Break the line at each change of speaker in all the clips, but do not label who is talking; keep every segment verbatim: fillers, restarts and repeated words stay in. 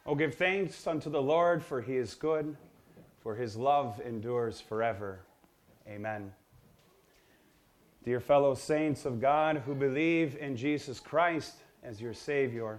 Oh, give thanks unto the Lord, for he is good, for his love endures forever. Amen. Dear fellow saints of God who believe in Jesus Christ as your Savior,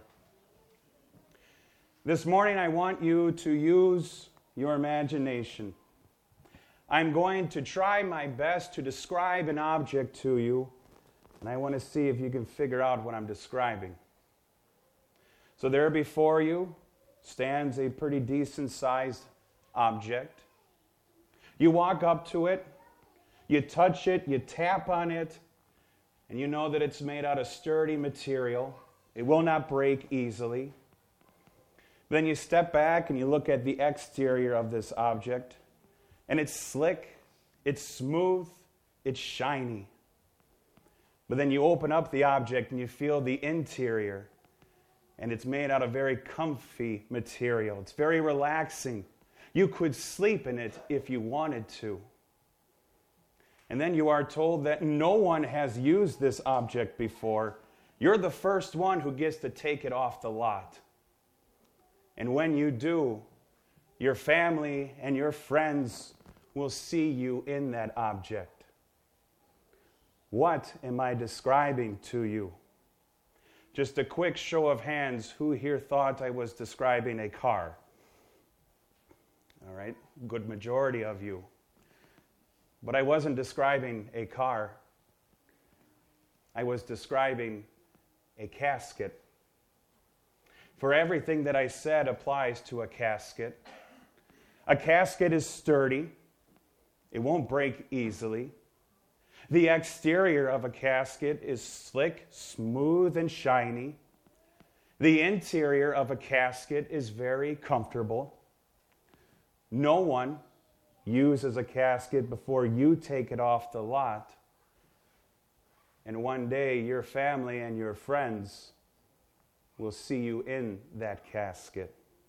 this morning I want you to use your imagination. I'm going to try my best to describe an object to you, and I want to see if you can figure out what I'm describing. So there before you stands a pretty decent-sized object. You walk up to it, you touch it, you tap on it, and you know that it's made out of sturdy material. It will not break easily. Then you step back and you look at the exterior of this object, and it's slick, it's smooth, it's shiny. But then you open up the object and you feel the interior, and it's made out of very comfy material. It's very relaxing. You could sleep in it if you wanted to. And then you are told that no one has used this object before. You're the first one who gets to take it off the lot. And when you do, your family and your friends will see you in that object. What am I describing to you? Just a quick show of hands, who here thought I was describing a car? All right, good majority of you. But I wasn't describing a car. I was describing a casket. For everything that I said applies to a casket. A casket is sturdy. It won't break easily. The exterior of a casket is slick, smooth, and shiny. The interior of a casket is very comfortable. No one uses a casket before you take it off the lot. And one day, your family and your friends will see you in that casket.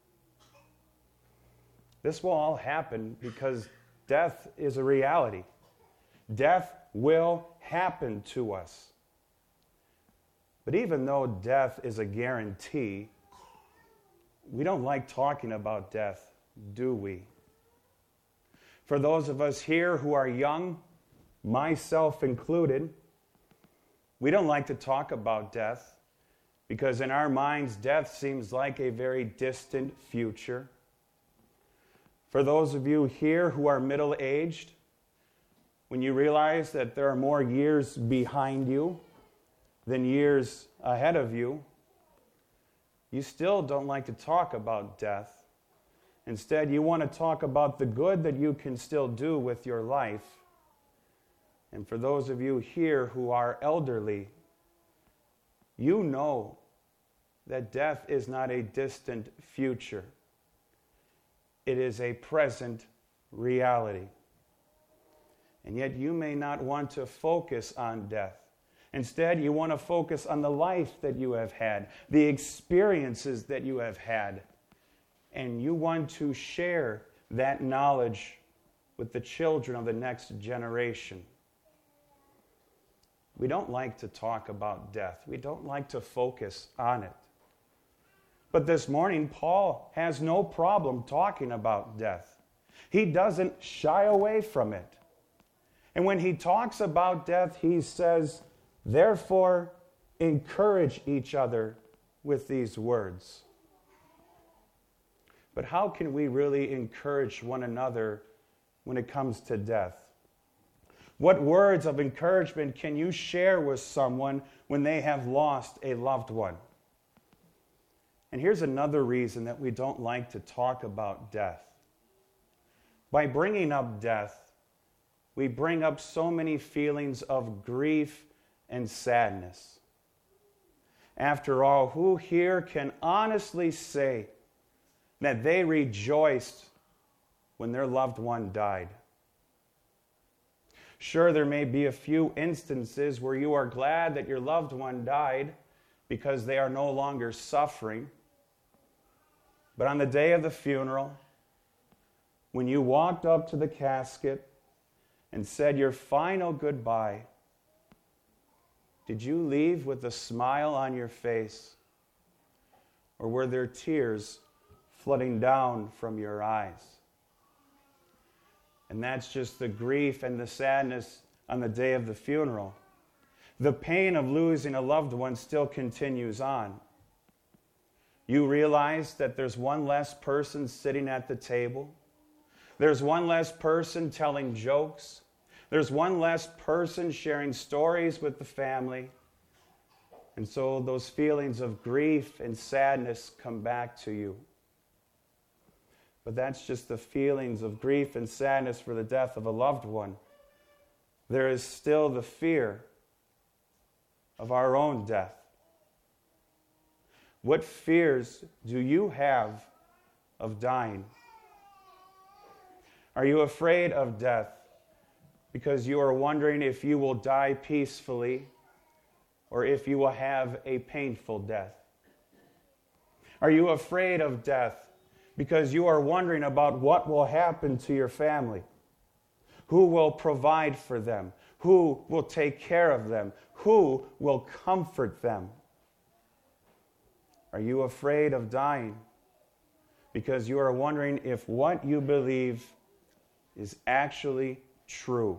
This will all happen because death is a reality. Death will happen to us. But even though death is a guarantee, we don't like talking about death, do we? For those of us here who are young, myself included, we don't like to talk about death because in our minds, death seems like a very distant future. For those of you here who are middle-aged, when you realize that there are more years behind you than years ahead of you, you still don't like to talk about death. Instead, you want to talk about the good that you can still do with your life. And for those of you here who are elderly, you know that death is not a distant future. It is a present reality. And yet you may not want to focus on death. Instead, you want to focus on the life that you have had, the experiences that you have had. And you want to share that knowledge with the children of the next generation. We don't like to talk about death. We don't like to focus on it. But this morning, Paul has no problem talking about death. He doesn't shy away from it. And when he talks about death, he says, therefore, encourage each other with these words. But how can we really encourage one another when it comes to death? What words of encouragement can you share with someone when they have lost a loved one? And here's another reason that we don't like to talk about death. By bringing up death, we bring up so many feelings of grief and sadness. After all, who here can honestly say that they rejoiced when their loved one died? Sure, there may be a few instances where you are glad that your loved one died because they are no longer suffering. But on the day of the funeral, when you walked up to the casket and said your final goodbye, did you leave with a smile on your face, or were there tears flooding down from your eyes. And that's just the grief and the sadness on the day of the funeral. The pain of losing a loved one still continues on. You realize that there's one less person sitting at the table. There's one less person telling jokes. There's one less person sharing stories with the family. And so those feelings of grief and sadness come back to you. But that's just the feelings of grief and sadness for the death of a loved one. There is still the fear of our own death. What fears do you have of dying? Are you afraid of death because you are wondering if you will die peacefully or if you will have a painful death? Are you afraid of death because you are wondering about what will happen to your family? Who will provide for them? Who will take care of them? Who will comfort them? Are you afraid of dying because you are wondering if what you believe is actually true?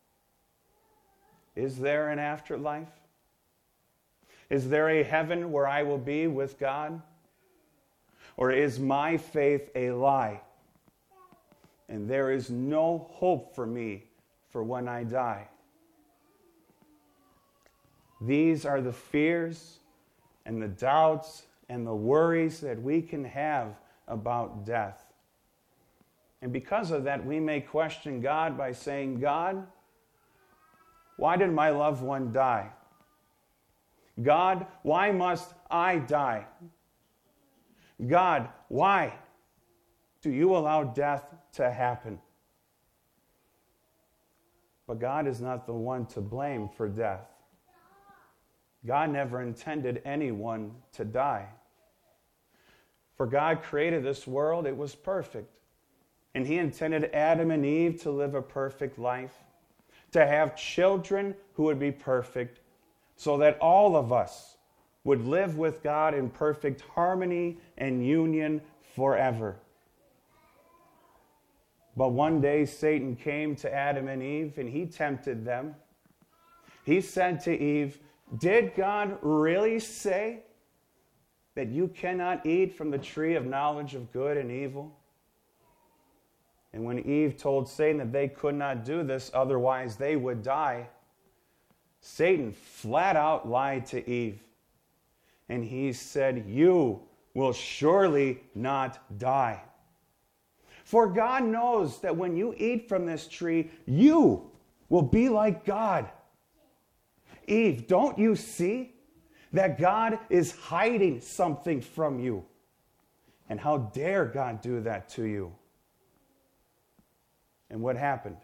Is there an afterlife? Is there a heaven where I will be with God? Or is my faith a lie? And there is no hope for me for when I die. These are the fears and the doubts and the worries that we can have about death. And because of that, we may question God by saying, God, why did my loved one die? God, why must I die? God, why do you allow death to happen? But God is not the one to blame for death. God never intended anyone to die. For God created this world, it was perfect. And He intended Adam and Eve to live a perfect life, to have children who would be perfect, so that all of us would live with God in perfect harmony and union forever. But one day Satan came to Adam and Eve and he tempted them. He said to Eve, "Did God really say that you cannot eat from the tree of knowledge of good and evil?" And when Eve told Satan that they could not do this, otherwise they would die, Satan flat out lied to Eve. And he said, "You will surely not die. For God knows that when you eat from this tree, you will be like God." Eve, don't you see that God is hiding something from you? And how dare God do that to you? And what happened?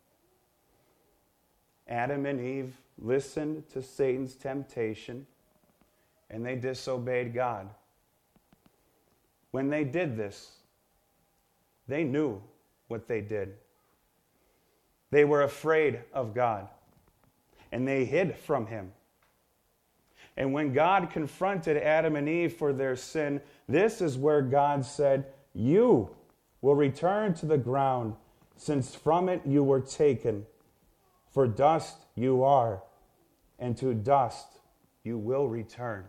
Adam and Eve listened to Satan's temptation and they disobeyed God. When they did this, they knew what they did. They were afraid of God and they hid from Him. And when God confronted Adam and Eve for their sin, this is where God said, "You will return to the ground, since from it you were taken. For dust you are, and to dust you will return."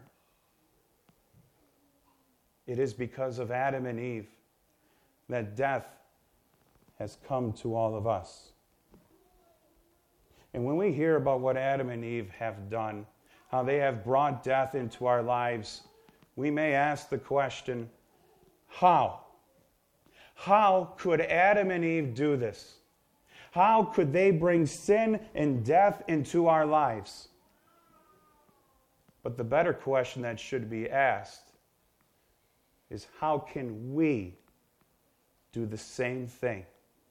It is because of Adam and Eve that death has come to all of us. And when we hear about what Adam and Eve have done, how they have brought death into our lives, we may ask the question, how? How could Adam and Eve do this? How could they bring sin and death into our lives? But the better question that should be asked is, how can we do the same thing?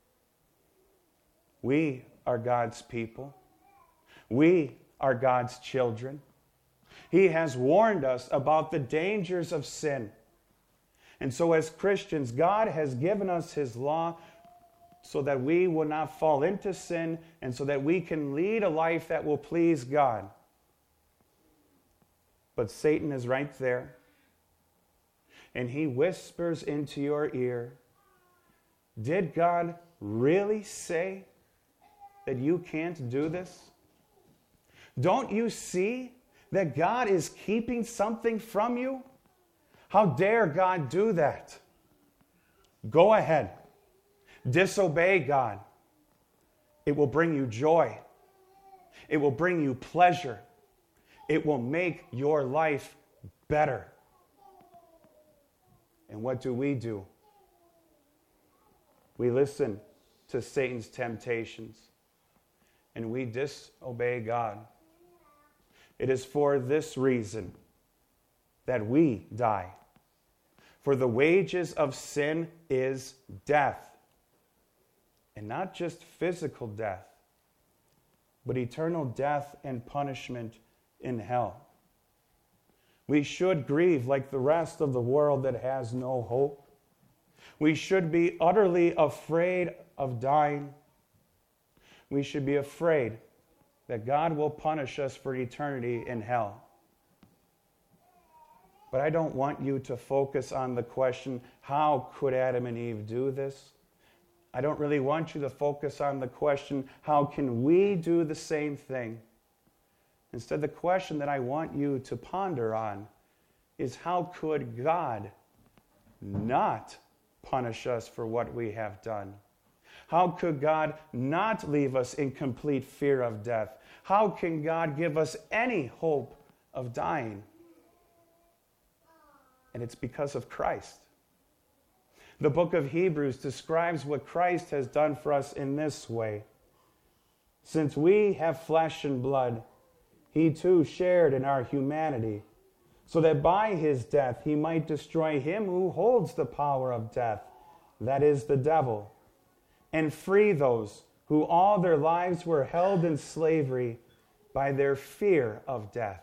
We are God's people. We are God's children. He has warned us about the dangers of sin. And so as Christians, God has given us His law so that we will not fall into sin and so that we can lead a life that will please God. But Satan is right there. and he whispers into your ear, did God really say that you can't do this? Don't you see that God is keeping something from you? How dare God do that? Go ahead. Disobey God. It will bring you joy. It will bring you pleasure. It will make your life better. And what do we do? We listen to Satan's temptations and we disobey God. It is for this reason that we die. For the wages of sin is death. And not just physical death, but eternal death and punishment in hell. We should grieve like the rest of the world that has no hope. We should be utterly afraid of dying. We should be afraid that God will punish us for eternity in hell. But I don't want you to focus on the question, how could Adam and Eve do this? I don't really want you to focus on the question, how can we do the same thing? Instead, the question that I want you to ponder on is, how could God not punish us for what we have done? How could God not leave us in complete fear of death? How can God give us any hope of dying? And it's because of Christ. The book of Hebrews describes what Christ has done for us in this way. Since we have flesh and blood, he too shared in our humanity, so that by his death he might destroy him who holds the power of death, that is the devil, and free those who all their lives were held in slavery by their fear of death.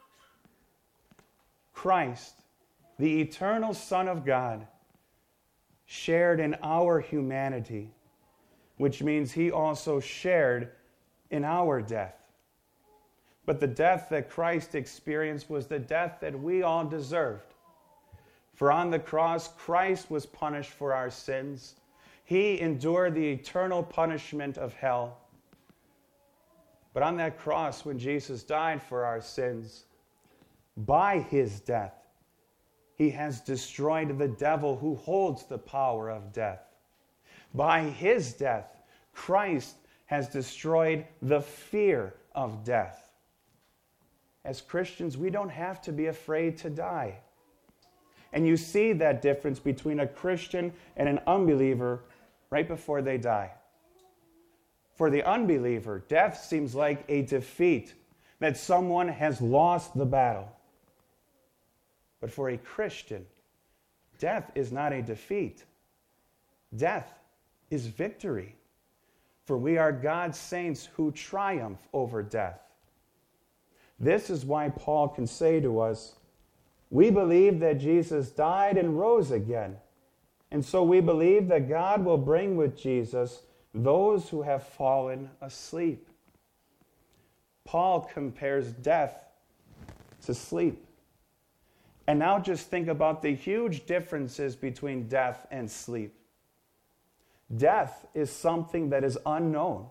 Christ, the eternal Son of God, shared in our humanity, which means he also shared in our death. But the death that Christ experienced was the death that we all deserved. For on the cross, Christ was punished for our sins. He endured the eternal punishment of hell. But on that cross, when Jesus died for our sins, by his death, he has destroyed the devil who holds the power of death. By his death, Christ has destroyed the fear of death. As Christians, we don't have to be afraid to die. And you see that difference between a Christian and an unbeliever right before they die. For the unbeliever, death seems like a defeat, that someone has lost the battle. But for a Christian, death is not a defeat. Death is victory. For we are God's saints who triumph over death. This is why Paul can say to us, we believe that Jesus died and rose again. And so we believe that God will bring with Jesus those who have fallen asleep. Paul compares death to sleep. And now just think about the huge differences between death and sleep. Death is something that is unknown.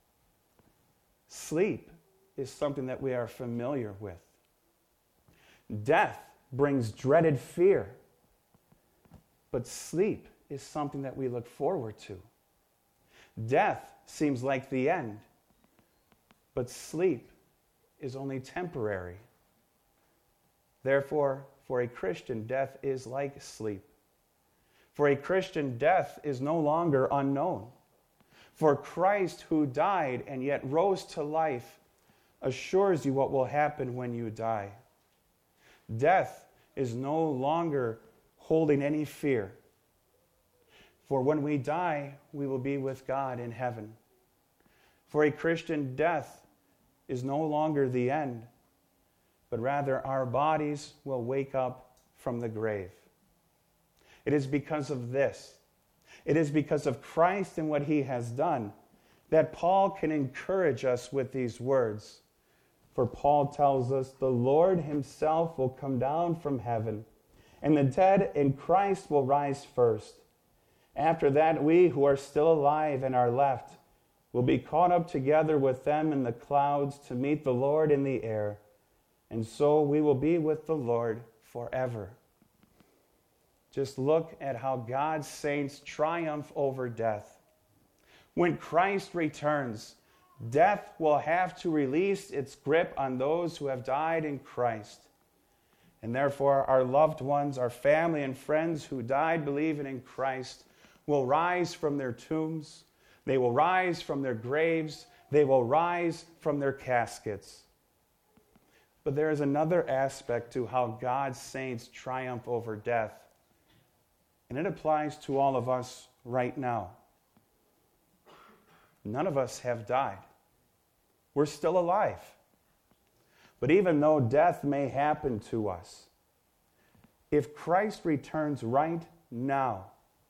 Sleep is something that we are familiar with. Death brings dreaded fear, but sleep is something that we look forward to. Death seems like the end, but sleep is only temporary. Therefore, for a Christian, death is like sleep. For a Christian, death is no longer unknown. For Christ, who died and yet rose to life, assures you what will happen when you die. Death is no longer holding any fear. For when we die, we will be with God in heaven. For a Christian, death is no longer the end, but rather our bodies will wake up from the grave. It is because of this, it is because of Christ and what he has done, that Paul can encourage us with these words. For Paul tells us, the Lord himself will come down from heaven, and the dead in Christ will rise first. After that, we who are still alive and are left will be caught up together with them in the clouds to meet the Lord in the air, and so we will be with the Lord forever. Just look at how God's saints triumph over death. When Christ returns, death will have to release its grip on those who have died in Christ. And therefore, our loved ones, our family and friends who died believing in Christ will rise from their tombs. They will rise from their graves. They will rise from their caskets. But there is another aspect to how God's saints triumph over death. And it applies to all of us right now. None of us have died. We're still alive. But even though death may happen to us, if Christ returns right now,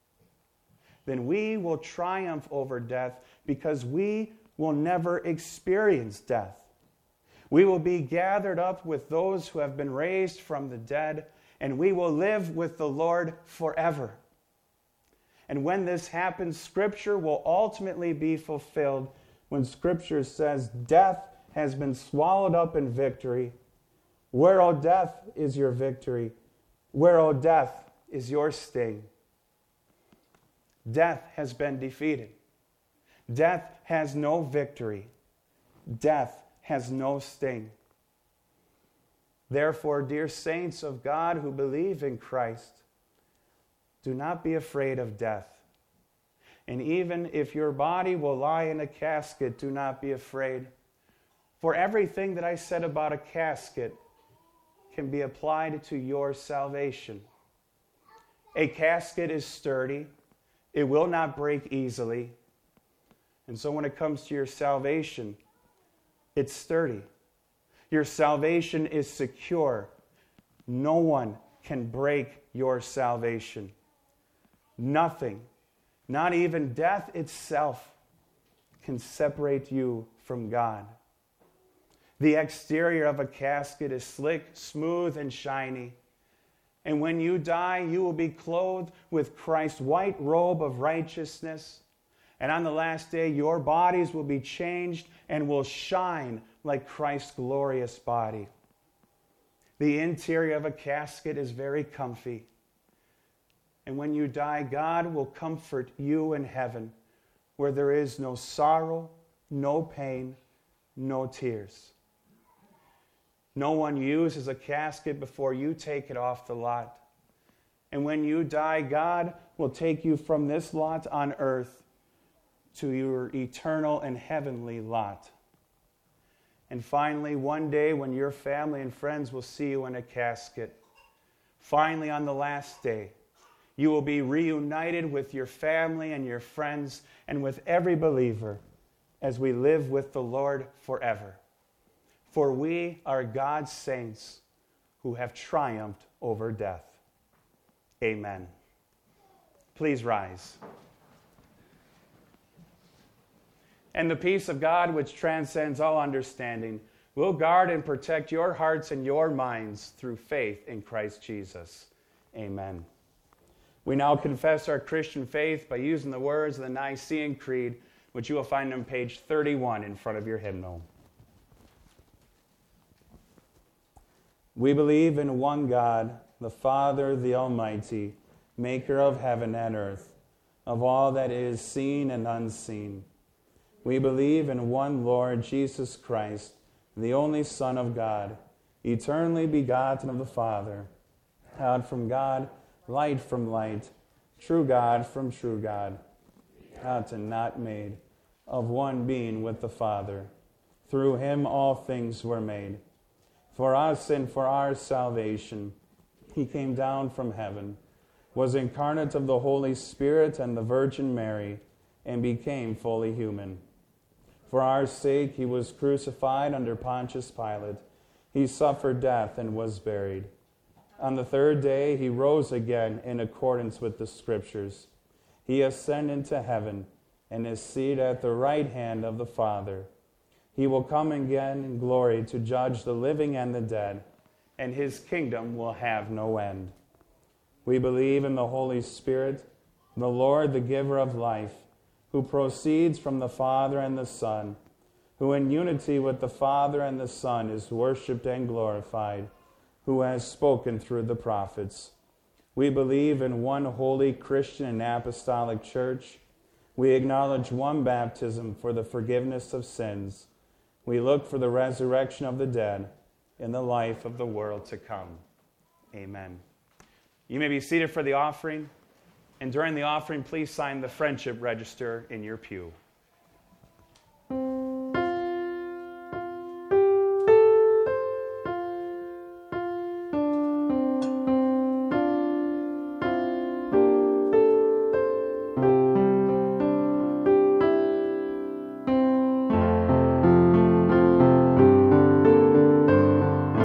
then we will triumph over death because we will never experience death. We will be gathered up with those who have been raised from the dead, and we will live with the Lord forever. And when this happens, Scripture will ultimately be fulfilled when Scripture says, death has been swallowed up in victory. Where, O death, is your victory? Where, O death, is your sting? Death has been defeated. Death has no victory. Death has no sting. Therefore, dear saints of God who believe in Christ, do not be afraid of death. And even if your body will lie in a casket, do not be afraid. For everything that I said about a casket can be applied to your salvation. A casket is sturdy. It will not break easily. And so when it comes to your salvation, it's sturdy. Your salvation is secure. No one can break your salvation. Nothing, not even death itself, can separate you from God. The exterior of a casket is slick, smooth, and shiny. And when you die, you will be clothed with Christ's white robe of righteousness. And on the last day, your bodies will be changed and will shine like Christ's glorious body. The interior of a casket is very comfy. And when you die, God will comfort you in heaven, where there is no sorrow, no pain, no tears. No one uses a casket before you take it off the lot. And when you die, God will take you from this lot on earth to your eternal and heavenly lot. And finally, one day when your family and friends will see you in a casket, finally on the last day, you will be reunited with your family and your friends and with every believer as we live with the Lord forever. For we are God's saints who have triumphed over death. Amen. Please rise. And the peace of God, which transcends all understanding, will guard and protect your hearts and your minds through faith in Christ Jesus. Amen. We now confess our Christian faith by using the words of the Nicene Creed, which you will find on page thirty-one in front of your hymnal. We believe in one God, the Father, the Almighty, maker of heaven and earth, of all that is seen and unseen. We believe in one Lord Jesus Christ, the only Son of God, eternally begotten of the Father, God from God, light from light, true God from true God, begotten, not made, of one being with the Father. Through him all things were made. For us and for our salvation, he came down from heaven, was incarnate of the Holy Spirit and the Virgin Mary, and became fully human. For our sake he was crucified under Pontius Pilate. He suffered death and was buried. On the third day he rose again in accordance with the Scriptures. He ascended into heaven and is seated at the right hand of the Father. He will come again in glory to judge the living and the dead, and his kingdom will have no end. We believe in the Holy Spirit, the Lord, the giver of life, who proceeds from the Father and the Son, who in unity with the Father and the Son is worshipped and glorified, who has spoken through the prophets. We believe in one holy Christian and apostolic church. We acknowledge one baptism for the forgiveness of sins. We look for the resurrection of the dead and the life of the world to come. Amen. You may be seated for the offering, and during the offering, please sign the friendship register in your pew.